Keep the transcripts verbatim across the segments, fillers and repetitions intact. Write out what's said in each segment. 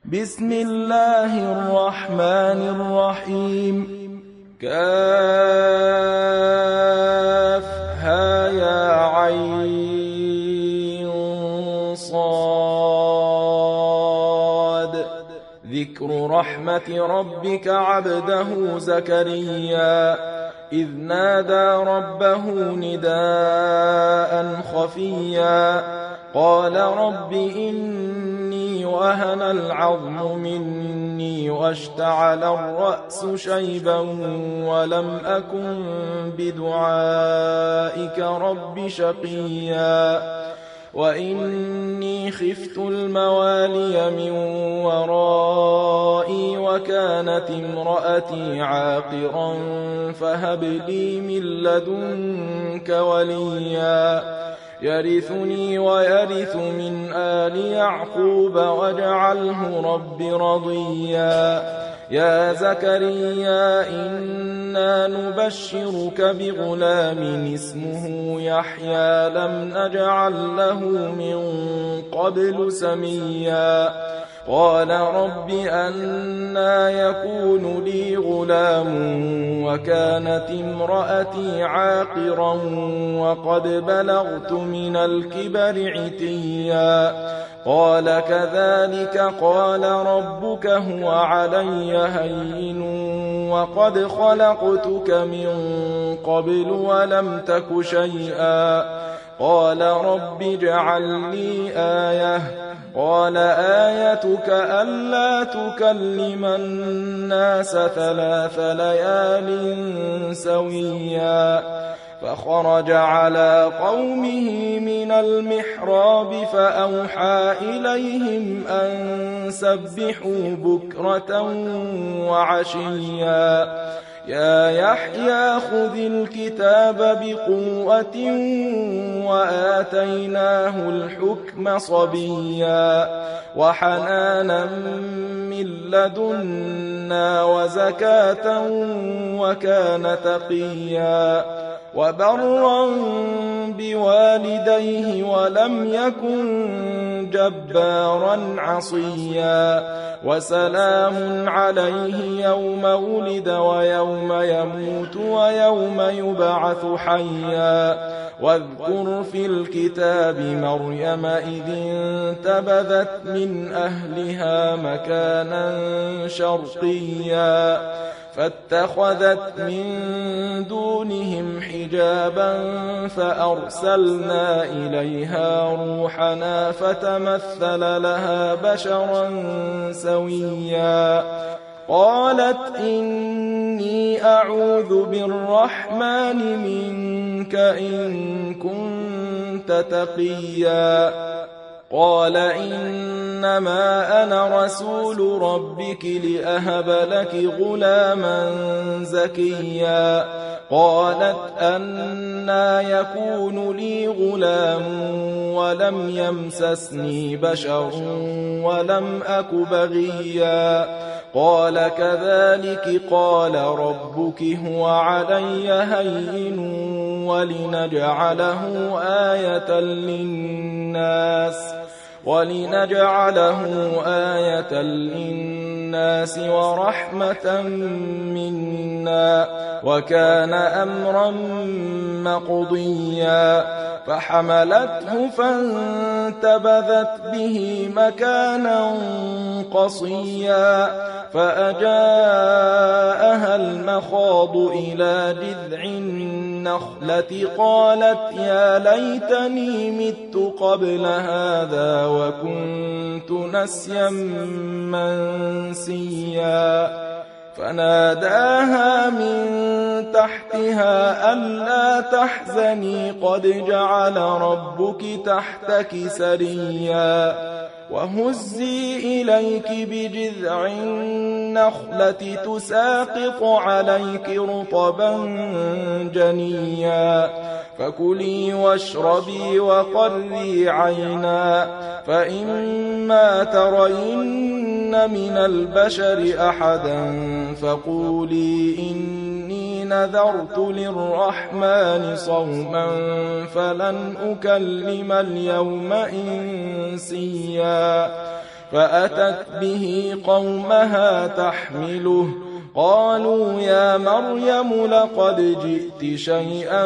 بسم الله الرحمن الرحيم كافها يا عين صاد ذكر رحمة ربك عبده زكريا إذ نادى ربه نداء خفيا قال رب إني وهن العظم مني واشتعل الرأس شيبا ولم أكن بدعائك رب شقيا وإني خفت الموالي من ورائي وكانت امرأتي عاقرا فهب لي من لدنك وليا يرثني ويرث من آل يعقوب واجعله رب رضيا يا زكريا إنا نبشرك بغلام اسمه يحيى لم نجعل له من قبل سميا قال رب أنى يكون لي غلام وكانت امرأتي عاقرا وقد بلغت من الكبر عتيا قال كذلك قال ربك هو علي هين وقد خلقتك من قبل ولم تك شيئا قال رب اجعل لي آية قال آيتك ألا تكلم الناس ثلاث ليال سويا فخرج على قومه من المحراب فأوحى إليهم أن سبحوا بكرة وعشيا يا يحيى خذ الكتاب بقوة وآتيناه الحكم صبيا وحنانا من لدنا وزكاة وكان تقيا وبرا بوالديه ولم يكن جبارا عصيا وسلام عليه يوم ولد ويوم يموت ويوم يبعث حيا واذكر في الكتاب مريم إذ انتبذت من أهلها مكانا شرقيا فاتخذت من دونهم حجابا فأرسلنا إليها روحنا فتمثل لها بشرا سويا قالت إني أعوذ بالرحمن منك إن كنت تقيا قال إنما أنا رسول ربك لأهب لك غلاما زكيا قالت أنى يكون لي غلام ولم يمسسني بشر ولم أك بغيا قال كذلك قال ربك هو علي هين ولنجعله آية للناس ولنجعله آية للناس ورحمة منا وكان أمرا مقضيا فحملته فانتبذت به مكانا قصيا فأجاءها المخاض إلى جذع النخلة قالت يا ليتني مت قبل هذا وكنت نسيا منسيا فناداها من تحتها ألا تحزني قد جعل ربك تحتك سريا وهزي إليك بجذع النخلة تساقط عليك رطبا جنيا فكلي واشربي وقري عينا فإما ترين من البشر أحدا فقولي إني نذرت للرحمن صوما فلن أكلم اليوم إنسيا فأتت به قومها تحمله قالوا يا مريم لقد جئت شيئا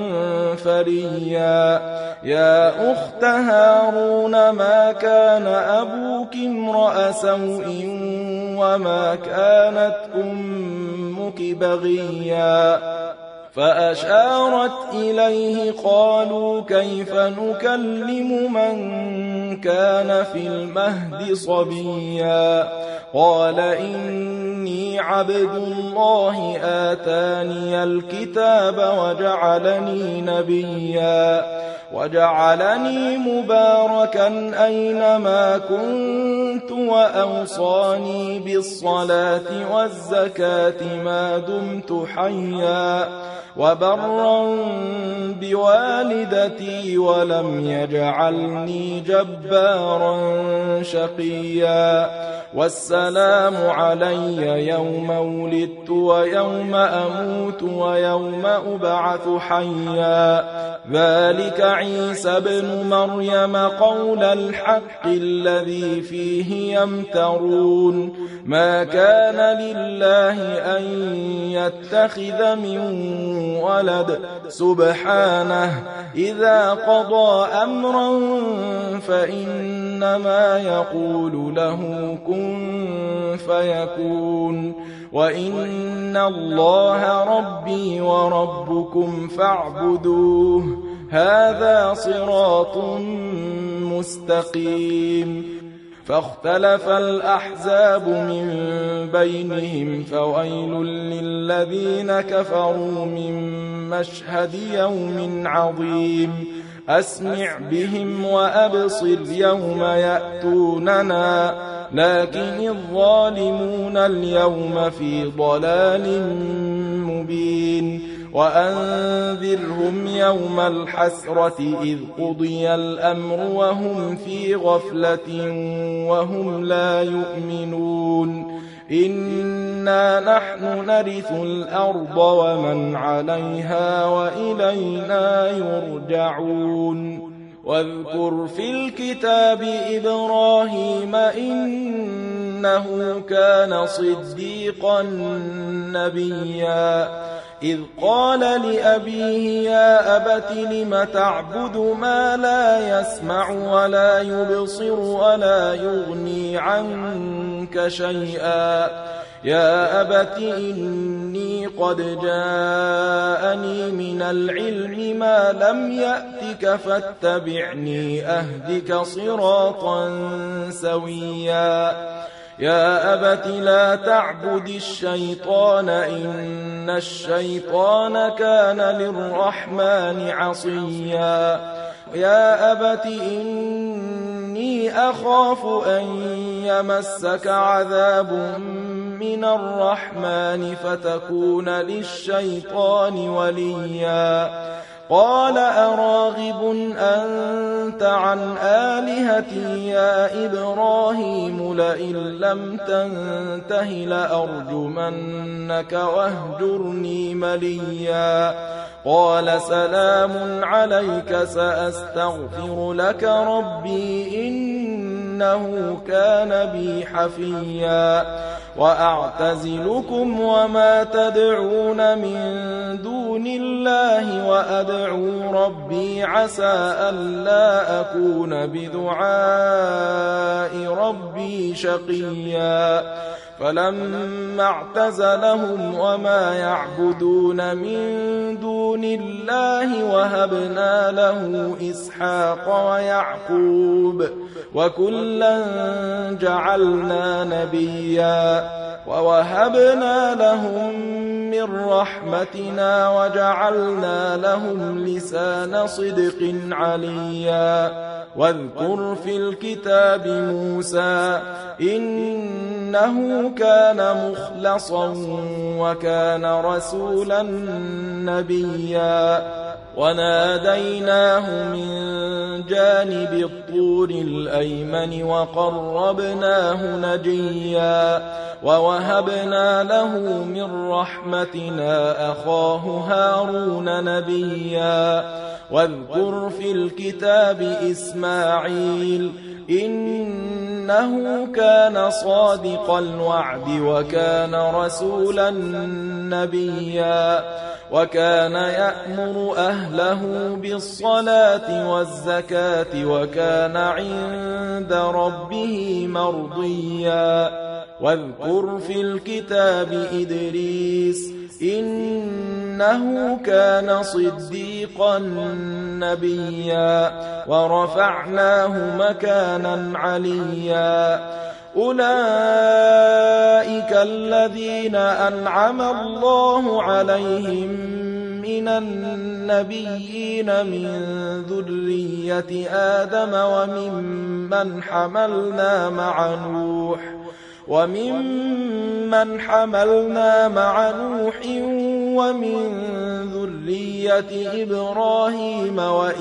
فريا يا أخت هارون ما كان أبوك امرأ سوء وما كانت أمك بغيا فأشارت إليه قالوا كيف نكلم من كان في المهد صبيا قال إني عبد الله آتاني الكتاب وجعلني نبيا وجعلني مباركا أينما كنت وأوصاني بالصلاة والزكاة ما دمت حيا وبرا بوالدتي ولم يجعلني جبارا شقيا والسلام علي يوم ولدت ويوم أموت ويوم أبعث حيا ذلك عيسى ابن مريم قول الحق الذي فيه يمترون ما كان لله أن يتخذ من ولد سبحانه إذا قضى أمرا فإنما يقول له كن فيكون وإن الله ربي وربكم فاعبدوه هذا صراط مستقيم فاختلف الأحزاب من بينهم فويل للذين كفروا من مشهد يوم عظيم أسمع بهم وأبصر يوم يأتوننا لكن الظالمون اليوم في ضلال مبين وأنذرهم يوم الحسرة إذ قضي الأمر وهم في غفلة وهم لا يؤمنون إنا نحن نرث الأرض ومن عليها وإلينا يرجعون واذكر في الكتاب إبراهيم إنه كان صديقا نبيا إذ قال لأبيه يا أبت لم تعبد ما لا يسمع ولا يبصر ولا يغني عنك شيئا يا أبت إني قد جاءني من العلم ما لم يأتك فاتبعني أهدك صراطا سويا يا أبت لا تعبد الشيطان إن الشيطان كان للرحمن عصيا يا أبت إني أخاف أن يمسك عذاب من الرحمن فتكون للشيطان وليا قال أراغب أنت عن آلهتي يا إبراهيم لئن لم تنته لأرجمنك واهجرني مليا قال سلام عليك سأستغفر لك ربي إنه كان بي حفيا وأعتزلكم وما تدعون من دون الله وأدعو ربي عسى ألا أكون بدعاء ربي شقيا فلما اعتزلهم وما يعبدون من دون الله وهبنا له إسحاق ويعقوب وكلا جعلنا نبيا ووهبنا لهم من رحمتنا وجعلنا لهم لسان صدق عليا واذكر في الكتاب موسى إنه كان مخلصا وكان رسولا نبيا وناديناه من جانب الطور الأيمن وقربناه نجيا ووهبنا له من رحمتنا أخاه هارون نبيا واذكر في الكتاب إسماعيل إنه كان صادق الوعد وكان رسولا نبيا وكان يأمر أهله بالصلاة والزكاة وكان عند ربه مرضيا واذكر في الكتاب إدريس إنه كان صديقا نبيا ورفعناه مكانا عليا أولئك الذين أنعم الله عليهم من النبيين من ذرية آدم وممن حملنا مع نوح وممن حملنا مع نوح ومن ذرية إبراهيم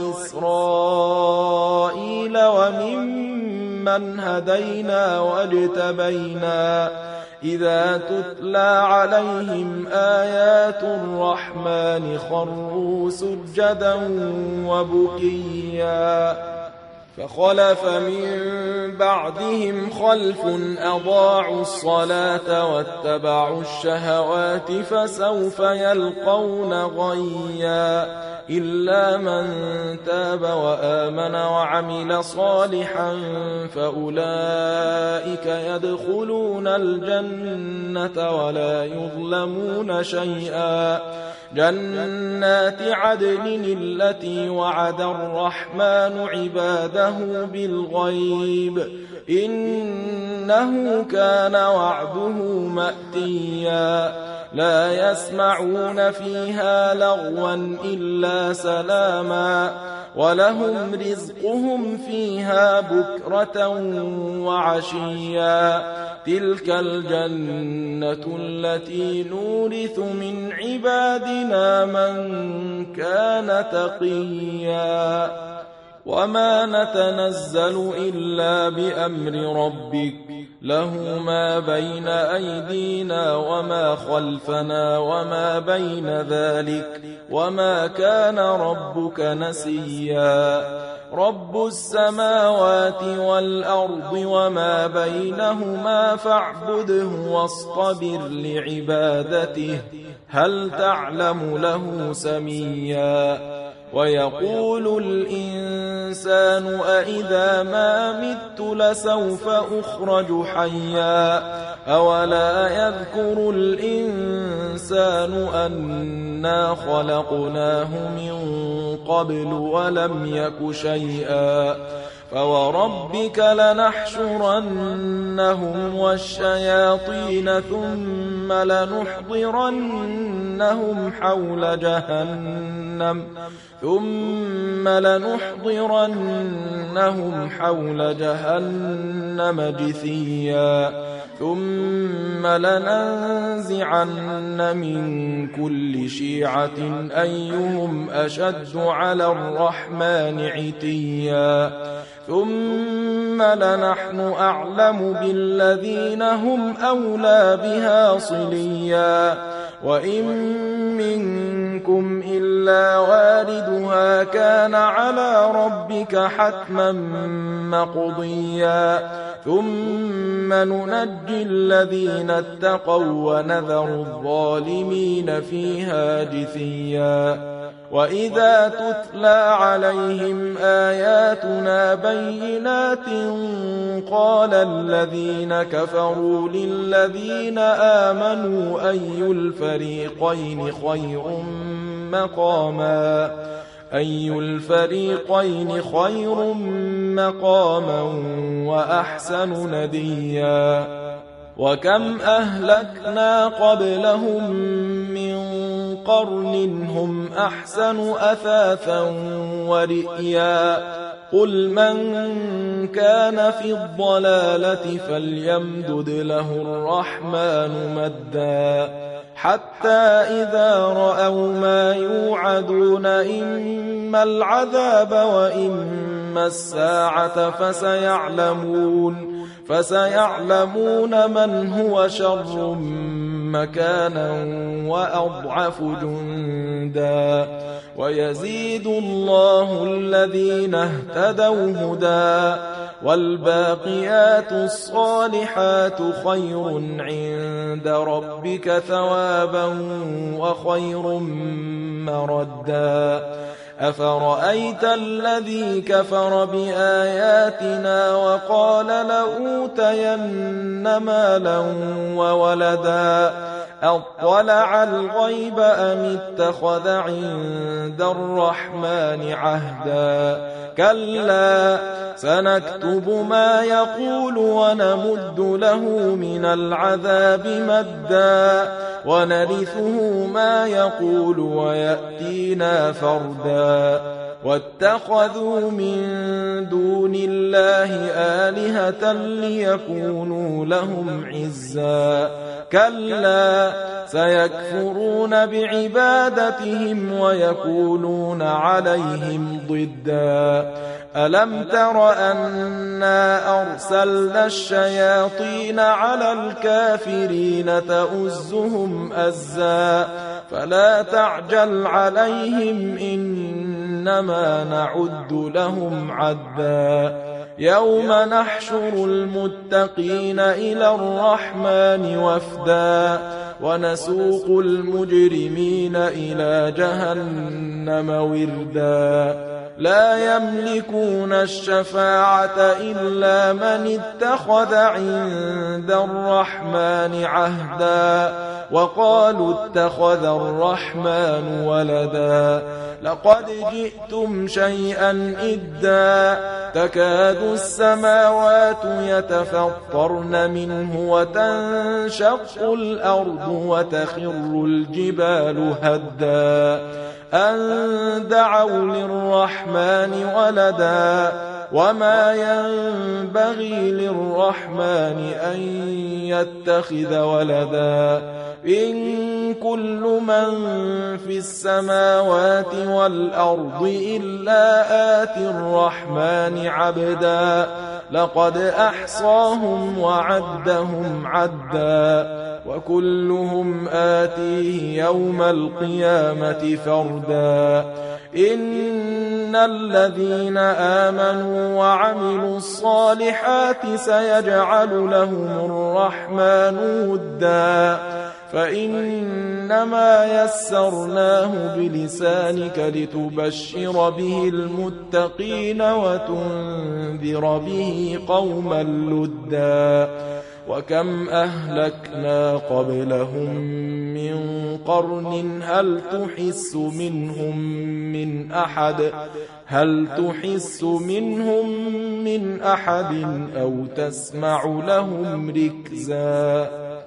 وإسرائيل وممن هدينا واجتبينا إذا تتلى عليهم آيات الرحمن خروا سجدا وبكيا فخلف من بعدهم خلف أضاعوا الصلاة واتبعوا الشهوات فسوف يلقون غيا إلا من تاب وآمن وعمل صالحا فأولئك يدخلون الجنة ولا يظلمون شيئا جنات عدن التي وعد الرحمن عباده بالغيب إنه كان وعده مأتيا لا يسمعون فيها لغوا إلا سلاما ولهم رزقهم فيها بكرة وعشيا تلك الجنة التي نورث من عبادنا من كان تقيا وما نتنزل إلا بأمر ربك له ما بين أيدينا وما خلفنا وما بين ذلك وما كان ربك نسيا رب السماوات والأرض وما بينهما فاعبده واصطبر لعبادته هل تعلم له سميا ويقول الإنسان أإذا ما مت لسوف أخرج حيا أولا يذكر الإنسان أنا خلقناه من قبل ولم يك شيئا فوربك لنحشرنهم والشياطين ثم لنحضرنهم حول جهنم ثم لنحضرنهم حول جهنم جثيا ثم لننزعن من كل شيعة أيهم أشد على الرحمن عتيا ثم لنحن أعلم بالذين هم أولى بها صليا وإن منكم إلا واردها كان على ربك حتما مقضيا ثم ننجي الذين اتقوا ونذر الظالمين فيها جثيا وإذا تتلى عليهم آياتنا بينات قال الذين كفروا للذين آمنوا أي الفريقين خير مقاما أي الفريقين خير مقاما وأحسن نديا وكم أهلكنا قبلهم من قرن هم أحسن أثاثا ورئيا قل من كان في الضلالة فليمدد له الرحمن مدا حتى إذا رأوا ما يوعدون إما العذاب وإما الساعة فسيعلمون فسيعلمون من هو شر مكانا وأضعف جندا ويزيد الله الذين اهتدوا هدى والباقيات الصالحات خير عند ربك ثوابا وخير مردا أفرأيت الذي كفر بآياتنا وقال لأوتين مالا وولدا أطلع الغيب أم اتخذ عند الرحمن عهدا كلا سنكتب ما يقول ونمد له من العذاب مدا ونرثه ما يقول ويأتينا فردا واتخذوا من دون الله آلهة ليكونوا لهم عزا كلا سيكفرون بعبادتهم ويكونون عليهم ضدا ألم تر أنا أرسلنا الشياطين على الكافرين تؤزهم أزا فلا تعجل عليهم إنما نعد لهم عدا يوم نحشر المتقين إلى الرحمن وفدا ونسوق المجرمين إلى جهنم وردا لا يملكون الشفاعة إلا من اتخذ عند الرحمن عهدا وقالوا اتخذ الرحمن ولدا لقد جئتم شيئا إدا تكاد السماوات يتفطرن منه وتنشق الأرض وتخر الجبال هدا أن دعوا للرحمن ولدا وما ينبغي للرحمن أن يتخذ ولدا إن كل من في السماوات والأرض إلا آتي الرحمن عبدا لقد أحصاهم وعدهم عدا وكلهم آتيه يوم القيامة فردا إن الذين آمنوا وعملوا الصالحات سيجعل لهم الرحمن ودا فإنما يسرناه بلسانك لتبشر به المتقين وتنذر به قوما لدا وكم أهلكنا قبلهم من قرن هل تحس منهم من أحد هل تحس منهم من أحد أو تسمع لهم ركزا